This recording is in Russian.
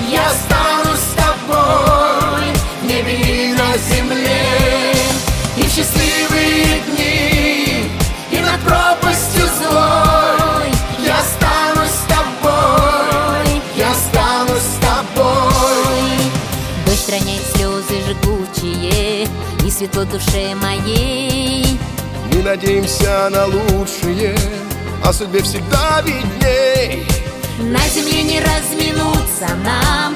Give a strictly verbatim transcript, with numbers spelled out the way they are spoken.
Я останусь с тобой в небе и на земле. И в счастливые дни, и над пропастью злой я останусь с тобой, я останусь с тобой. Дождь роняет слезы жгучие, и светло душе моей. Мы надеемся на лучшее, о судьбе всегда видней. На земле не разминуться нам,